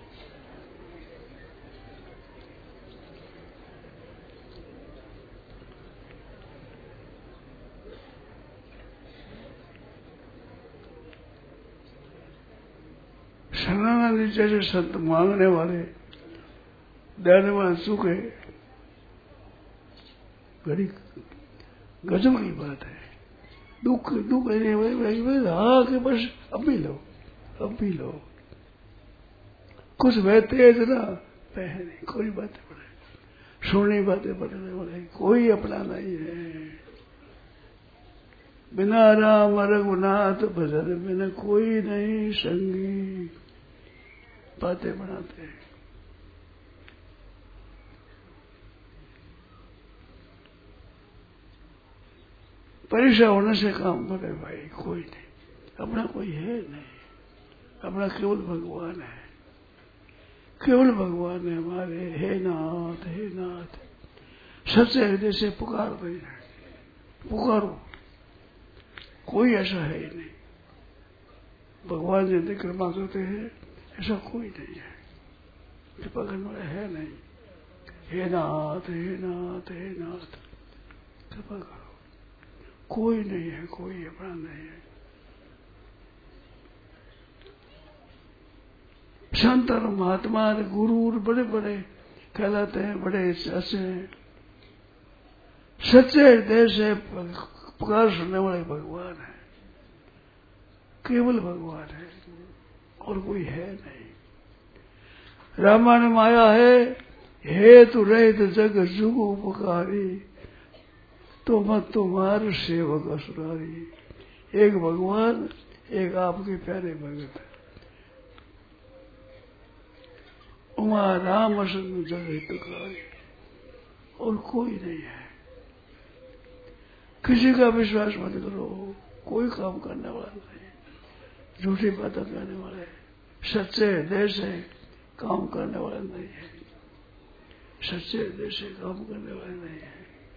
Speaker 2: शरणानंद जैसे संत मांगने वाले, दयावान सूखे, बड़ी गजब की बात है। दुख दुख हाँ कि बस अब भी लो, अब भी लो। कुछ बहते है ना बह नहीं, कोई बातें पड़े, सुननी बातें पड़ने वाले कोई अपना नहीं है। बिना राम रघुनाथ भजन बिना कोई नहीं संगी, बातें बनाते हैं। परीक्षा होने से काम करे भाई, कोई नहीं, अपना कोई है नहीं, अपना केवल भगवान है, केवल भगवान है हमारे। हे नाथ, हे नाथ, सच्चे हृदय से पुकार रहे हैं, पुकारो, कोई ऐसा है ही नहीं। भगवान यदि कृपा करते हैं ऐसा कोई नहीं है, कृपा करने वाला है नहीं। हे नाथ, हे नाथ, हे नाथ, कृपा करो, कोई नहीं है, कोई अपना नहीं है। संत और महात्मा और गुरु बड़े बड़े कहलाते हैं, बड़े ऐसे हैं, सच्चे हृदय से पुकार सुनने वाले भगवान है, केवल भगवान है और कोई है नहीं। रामायण माया है, हे तू रहित जग जुग उपकारी, तो मत तुम्हार सेवक असुरारी। एक भगवान, एक आपके प्यारे भगत है। उमा राम संग जग हितकारी, और कोई नहीं है। किसी का विश्वास मत करो, कोई काम करने वाला नहीं, झूठी बातें करने वाले, सच्चे हृदय से काम करने वाला नहीं है, सच्चे हृदय से काम करने वाले नहीं है।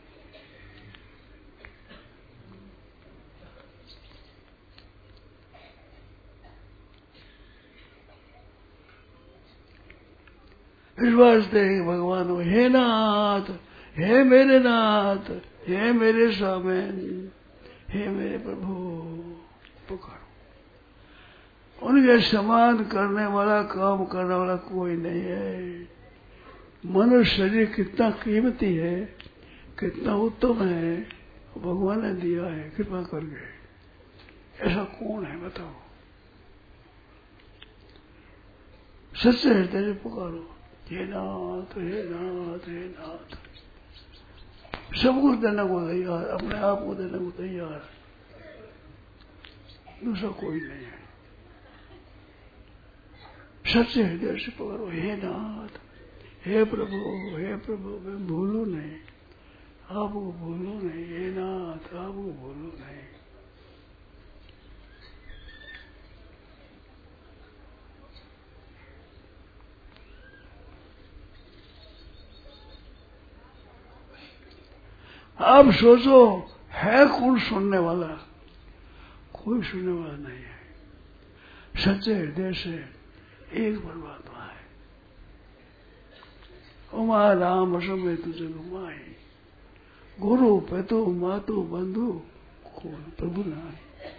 Speaker 2: विश्वास दे भगवान हो, हे नाथ, हे मेरे नाथ, हे मेरे स्वामी, हे मेरे प्रभु, पुकारो। उनके समान करने वाला, काम करने वाला कोई नहीं है। मनुष्य शरीर कितना कीमती है, कितना उत्तम है, भगवान ने दिया है कृपा करके। ऐसा कौन है बताओ? सच्चे हृदय से पुकारो, हे नाथ, हे नाथ, हे नाथ। सब कुछ देने को तैयार, अपने आप को देने को तैयार, दूसरा कोई नहीं है। सच्चे हृदय से पुकारो, हे नाथ, हे प्रभु, हे प्रभु, मैं भूलू नहीं, आपको भूलू नहीं, हे नाथ, आपको भूलू नहीं। आप सोचो, है कौन सुनने वाला? कोई सुनने वाला नहीं है। सच्चे हृदय से एक परमात्मा है। उमा राम समय तुझे घुमाए, गुरु पेतु मातु बंधु कौन प्रभु नाम।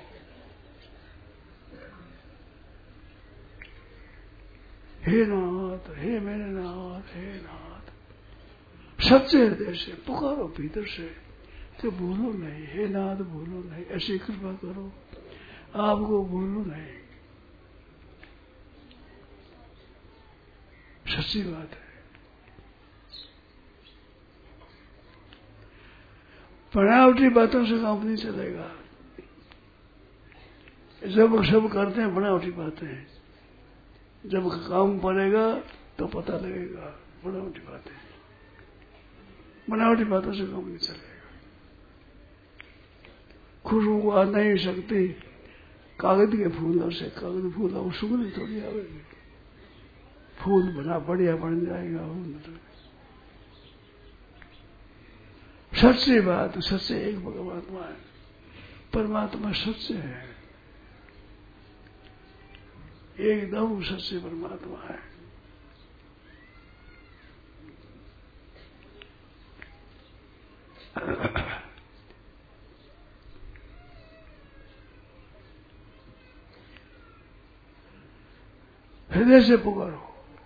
Speaker 2: हे नाथ, हे मेरे नाथ, हे नाथ, सच्चे हृदय से पुकारो भीतर से, तो भूलो नहीं, हे नाथ भूलो नहीं, ऐसी कृपा करो, आपको भूलो नहीं। सच्ची बात है। बनावटी बातों से काम नहीं चलेगा। जब सब करते हैं बनावटी बातें, जब काम पड़ेगा तो पता लगेगा बनावटी बातें। बनावटी बातों से काम नहीं चलेगा। खुशबू को आ नहीं सकती कागज के फूलों से, कागज फूलों सुगंध थोड़ी आवेगी, फूल बना बढ़िया बन जाएगा। सच्ची बात, सच्चे एक परमात्मा है, परमात्मा सच्चे है, एकदम सच्चे परमात्मा है। हृदय से पुकारो,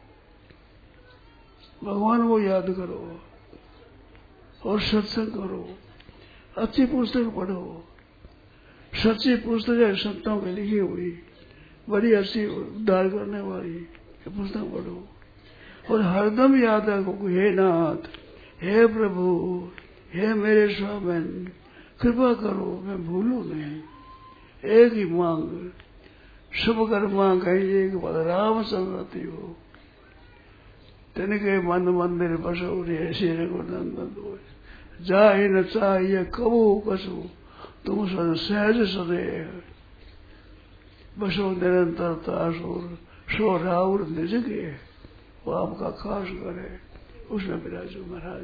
Speaker 2: भगवान को याद करो और सत्संग करो, अच्छी पुस्तक पढ़ो, सच्ची पुस्तक है, संतों की लिखी हुई, बड़ी अच्छी उद्धार करने वाली ये पुस्तक पढ़ो और हरदम याद रखो, हे नाथ, हे प्रभु, हे मेरे स्वामी, कृपा करो मैं भूलूं नहीं। एक ही मांग, शुभ कर्म कहीं एक बलराम संगति हो, तिनके मन मंदिर बसो रे श्री गुरुनंदन हो। जाहि न चाहिए कबू कसु, तुम सद सहज सदैव, बसो निरंतरता सुर, सो राउर निज के, वो आपका खास करे, उसमें विराजो महाराज।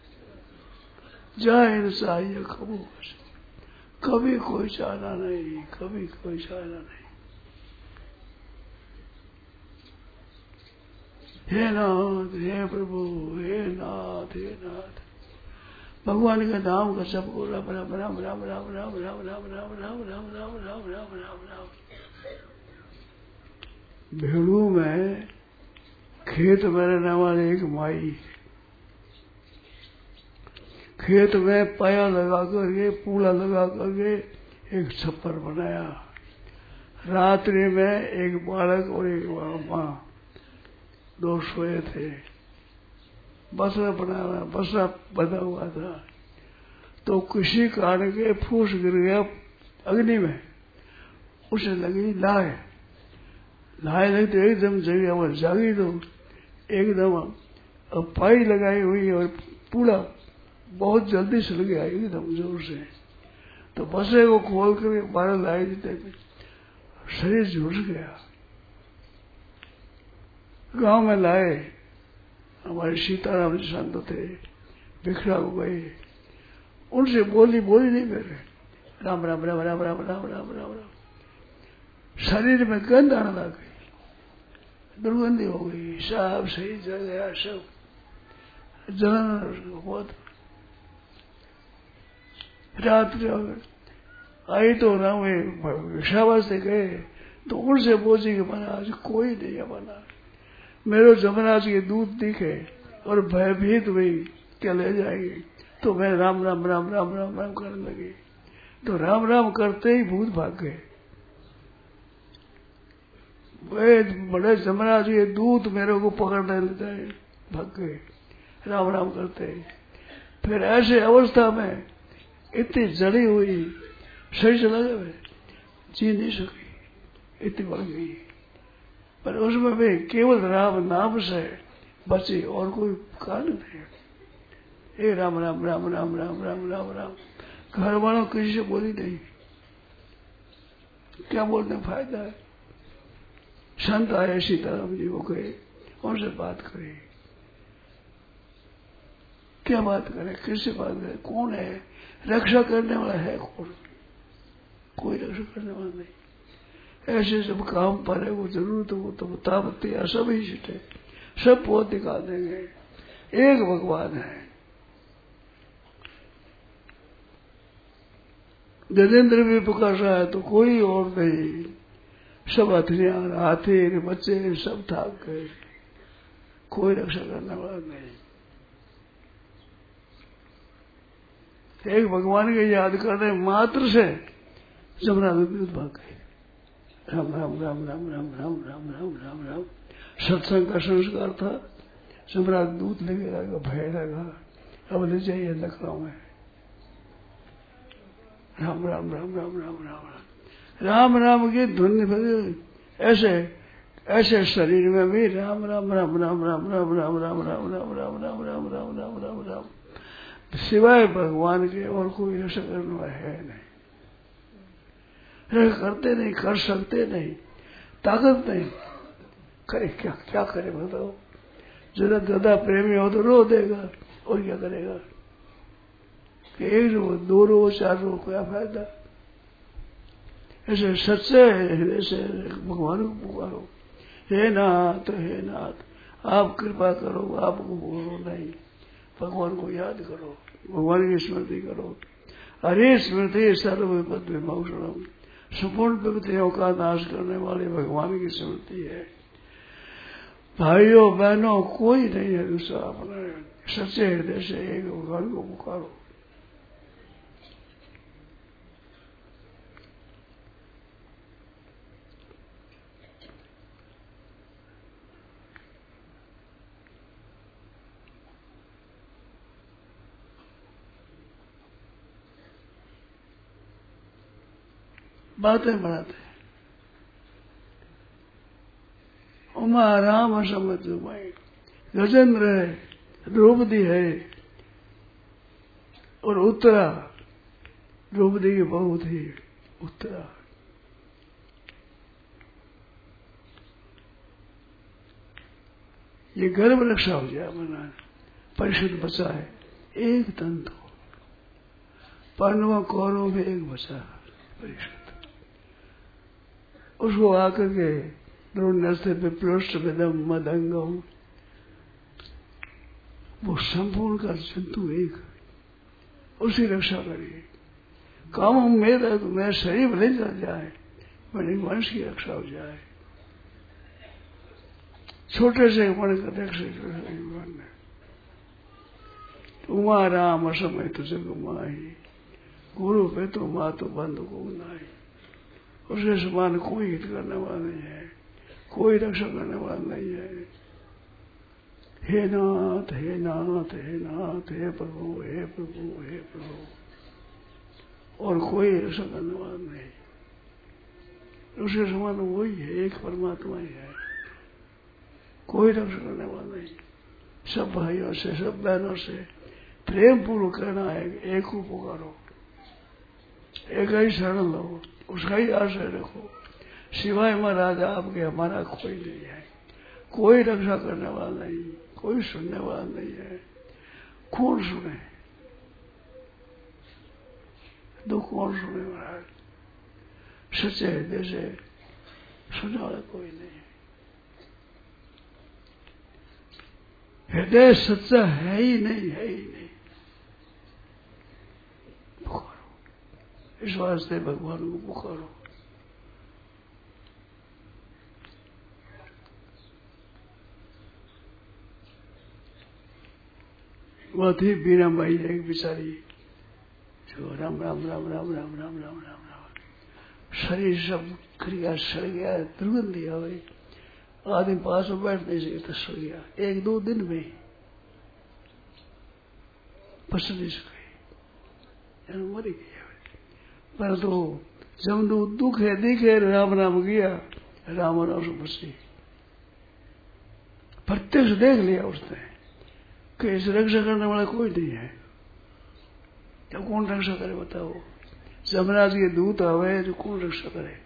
Speaker 2: जाहि न चाहिए कबू कसु, कभी कोई चाहना नहीं, कभी कोई चाहना नहीं। हे नाथ, हे प्रभु, हे नाथ, हे नाथ, भगवान के नाम का सबको राम राम राम राम राम राम राम राम राम राम राम राम राम राम राम राम। भेड़ू में खेत में रहने वाले एक माई, खेत में पाया लगा करके, पूला लगा करके एक छप्पर बनाया। रात्रि में एक बालक और एक माँ दो सोए थे। बसरा बनाया, बसरा बंधा हुआ था, तो किसी कारण के फूस गिर गया अग्नि में, उसे लगी लाए, लाए लगी तो एकदम जगी, वो जागी तो एकदम पाई लगाई हुई और पूरा बहुत जल्दी चल गया एकदम जोर से। तो बसरे को खोल कर बाहर लाए देते, शरीर झुलस गया। गांव में लाए, हमारे सीताराम जी संत थे, बिखरा हो गए, उनसे बोली नहीं मेरे, राम राम राम राम राम राम राम राम राम। शरीर में गंध आने लग गई, दुर्गंधी हो गई, सब सही जल गया, सब जलन बहुत। रात्रि आई तो ना वे शाबाश से गए, तो उनसे बोझी के बना आज कोई नहीं है बना। मेरे जमराज के दूध दिखे और भयभीत हुई क्या ले जाएंगे, तो मैं राम राम राम राम राम राम करने लगी, तो राम राम करते ही भूत भाग गए। वे बड़े जमराज के दूत मेरे को पकड़ने ले जाए, भाग गए राम राम करते। फिर ऐसे अवस्था में इतनी जड़ी हुई, सही चला गए, जी नहीं सकी, इतनी बढ़ गई। पर उसमें भी केवल राम नाम से बची और कोई कारण नहीं। हे राम राम राम राम राम राम राम राम। घर वालों किसी से बोली नहीं, क्या बोलने फायदा है। संत आए सीताराम जी को गए, उनसे बात करी, क्या बात करें, किससे बात करें, कौन है रक्षा करने वाला, है कौन, कोई रक्षा करने वाला नहीं। ऐसे सब काम पर है, वो जरूरत हो तो तापत्या सब ही छिटे, सब पौध दिखा देंगे, एक भगवान है। गजेंद्र भी प्रकाश है तो कोई और नहीं, सब हथियार, हाथी, बच्चे सब थाक गए, कोई रक्षा करने वाला नहीं। एक भगवान के याद करने मात्र से जमराज विद्युत भाग गए। राम राम राम राम राम राम राम राम राम राम। सत्संग का संस्कार था, जमराज दूध लेके आएगा, भय लगा, अब ले जाइए लखनऊ में। राम राम राम राम राम राम राम राम की धुन ऐसे ऐसे शरीर में भी राम राम राम राम राम राम राम राम राम राम राम राम राम राम राम राम राम सिवाय भगवान के और कोई रक्षा करने वाला है नहीं। रक्षा करते नहीं, कर सकते नहीं, ताकत नहीं, करे क्या क्या करे बताओ। जरा ज्यादा प्रेमी हो तो रो देगा, और क्या करेगा। एक रो, दो रो, चार रो, क्या फायदा। ऐसे सच्चे हृदय से भगवान को पुकारो, हे नाथ हे नाथ आप कृपा करो, आपको बोलो नहीं, भगवान को याद करो, भगवान की स्मृति करो। हरे स्मृति सर्वविपद विमोचनम, संपूर्ण विपत्तियों का नाश करने वाले भगवान की स्मृति है। भाइयों बहनों कोई नहीं है दूसरा अपना, सच्चे हृदय से एक भगवान को पुकारो। बातें बढ़ाते हैं। उमा राम समझ उमाई, गजेंद्र है, द्रौपदी है, और उत्तरा, द्रौपदी की बहू थी उत्तरा। ये गर्भ रक्षा हो जाए मना, परिषद बचा है एक तंतु, पांडवों कौरवों में एक बचा परिषद। उसको आकर के द्रोणस्त्र पे पृष्ठ विदम मदंगम, वो संपूर्ण का जंतु एक, उसकी रक्षा करिए। काम मेरा तो मेरा शरीर भले चल जाए, मेरे वंश की रक्षा हो जाए। छोटे से मन का रक्षा, उमा राम समय तो जग माही, गुरु पे तो माँ तो बंधु को नाई। उसके समान कोई हित करने वाला नहीं है, कोई रक्षा करने वाला नहीं है। हे नाथ हे नाथ हे नाथ, हे प्रभु हे प्रभु हे प्रभु, और कोई रक्षा करने वाला नहीं। उसके समान वही है, एक परमात्मा ही है, कोई रक्षा करने वाला नहीं। सब भाइयों से, सब बहनों से प्रेम पूर्वक कहना है, एक को पुकारो, एक ही शरण लो, उसका ही आश्रय रखो। सिवाय महाराज आपके हमारा कोई नहीं है, कोई रक्षा करने वाला नहीं, कोई सुनने वाला नहीं है। कौन सुने दुख, कौन सुने महाराज? सच्चे हृदय से सुनने वाला कोई नहीं है। हृदय सच्चा है ही नहीं, है ही नहीं। पुकारो, इस वास्ते भगवान को पुकारो। वह थी बीना माई, एक बेचारी जो राम राम राम राम राम राम राम राम राम, शरीर सब क्रिया सड़ गया, दुर्गंध आ गई, आदमी पास में बैठ नहीं सके तो सड़ गया, एक दो दिन में बच नहीं सके, मर गया। पर तो जब दुख है दिखे राम राम गया, राम राम से बची। प्रत्यक्ष देख लिया उसने कि इस रक्षा करने वाला कोई नहीं है, जब कौन रक्षा करे बताओ? जमराज के दूत आवे तो कौन रक्षा करे?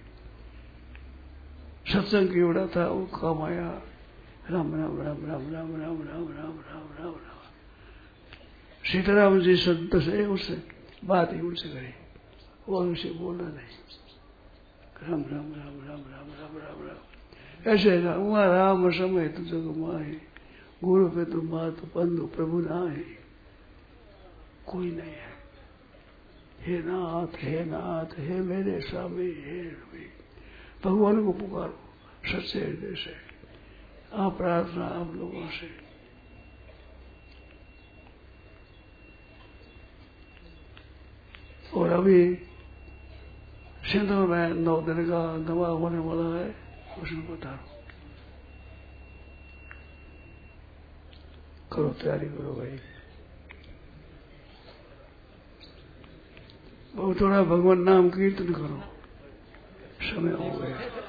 Speaker 2: सत्संग की उड़ा था वो काम आया, राम राम राम राम राम राम राम राम राम राम राम। सीताराम जी संत से उससे बात ही उनसे करी, वो उनसे बोला नहीं, राम राम राम राम राम राम राम राम। ऐसे वहाँ राम समय तो जग माही, गुरु पे तो मात बंधु प्रभु नाहि, कोई नहीं है। हे नाथ हे नाथ, हे मेरे स्वामी, हे रवि, भगवान को पुकारो सच्चे हृदय से। आप प्रार्थना आप लोगों से, और अभी सिंधु में 9 दिन का दवा होने वाला है, उसमें बता करो, तैयारी करो भाई। बहुत थोड़ा भगवान नाम कीर्तन करो, समय हो गया।